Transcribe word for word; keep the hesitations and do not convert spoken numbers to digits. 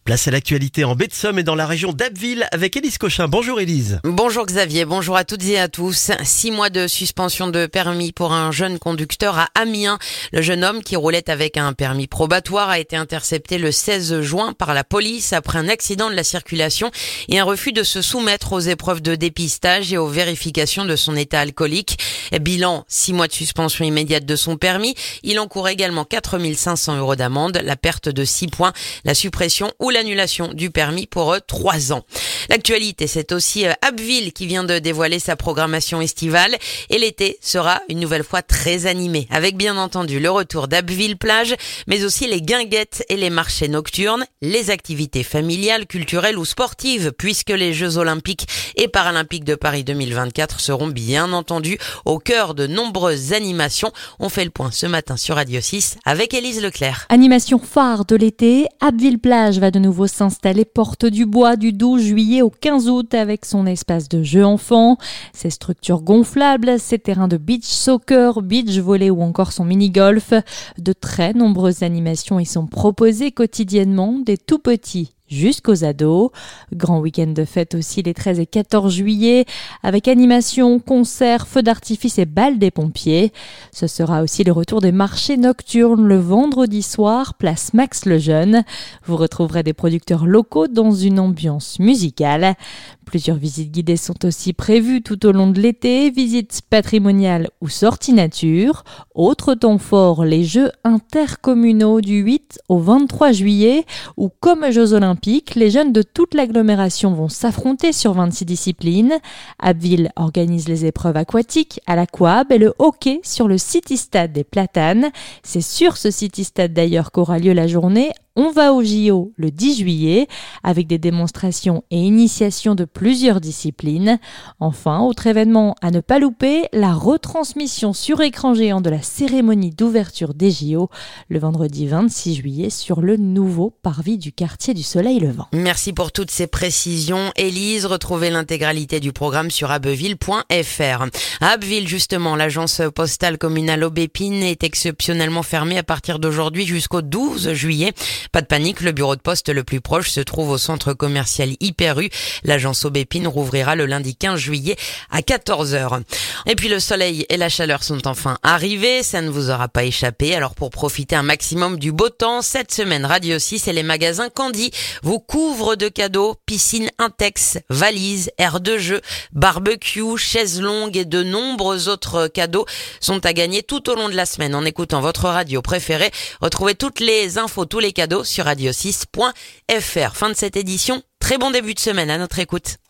Place à l'actualité en baie de Somme et dans la région d'Abbeville avec Élise Cochin. Bonjour Élise. Bonjour Xavier, bonjour à toutes et à tous. Six mois de suspension de permis pour un jeune conducteur à Amiens. Le jeune homme qui roulait avec un permis probatoire a été intercepté le seize juin par la police après un accident de la circulation et un refus de se soumettre aux épreuves de dépistage et aux vérifications de son état alcoolique. Bilan, six mois de suspension immédiate de son permis. Il encourt également quatre mille cinq cents euros d'amende, la perte de six points, la suppression ou l'annulation du permis pour trois ans. L'actualité, c'est aussi Abbeville qui vient de dévoiler sa programmation estivale et l'été sera une nouvelle fois très animé avec bien entendu le retour d'Abbeville plage, mais aussi les guinguettes et les marchés nocturnes, les activités familiales, culturelles ou sportives puisque les Jeux Olympiques et Paralympiques de Paris deux mille vingt-quatre seront bien entendu au cœur de nombreuses animations. On fait le point ce matin sur Radio six avec Élise Leclerc. Animation phare de l'été, Abbeville plage va de nouveau s'installer porte du bois du douze juillet au quinze août avec son espace de jeux enfants, ses structures gonflables, ses terrains de beach soccer, beach volley ou encore son mini-golf. De très nombreuses animations y sont proposées quotidiennement, des tout petits jusqu'aux ados. Grand week-end de fête aussi les treize et quatorze juillet avec animation, concerts, feux d'artifice et bal des pompiers. Ce sera aussi le retour des marchés nocturnes le vendredi soir, place Max Lejeune. Vous retrouverez des producteurs locaux dans une ambiance musicale. Plusieurs visites guidées sont aussi prévues tout au long de l'été, visites patrimoniales ou sorties nature. Autre temps fort, les Jeux intercommunaux du huit au vingt-trois juillet où, comme Jeux Olympiques, les jeunes de toute l'agglomération vont s'affronter sur vingt-six disciplines. Abbeville organise les épreuves aquatiques à l'Aquab et le hockey sur le City Stade des Platanes. C'est sur ce City Stade d'ailleurs qu'aura lieu la journée On va au J O le dix juillet avec des démonstrations et initiations de plusieurs disciplines. Enfin, autre événement à ne pas louper, la retransmission sur écran géant de la cérémonie d'ouverture des J O le vendredi vingt-six juillet sur le nouveau parvis du quartier du Soleil Levant. Merci pour toutes ces précisions, Élise. Retrouvez l'intégralité du programme sur abbeville point f r. À Abbeville, justement, l'agence postale communale Aubépine est exceptionnellement fermée à partir d'aujourd'hui jusqu'au douze juillet. Pas de panique, le bureau de poste le plus proche se trouve au centre commercial Hyper U. L'agence Aubépine rouvrira le lundi quinze juillet à quatorze heures. Et puis le soleil et la chaleur sont enfin arrivés, ça ne vous aura pas échappé. Alors pour profiter un maximum du beau temps, cette semaine Radio six et les magasins Candy vous couvrent de cadeaux, piscine Intex, valises, aires de jeu, barbecue, chaises longues et de nombreux autres cadeaux sont à gagner tout au long de la semaine en écoutant votre radio préférée. Retrouvez toutes les infos, tous les cadeaux sur radio six point f r. Fin de cette édition. Très bon début de semaine à notre écoute.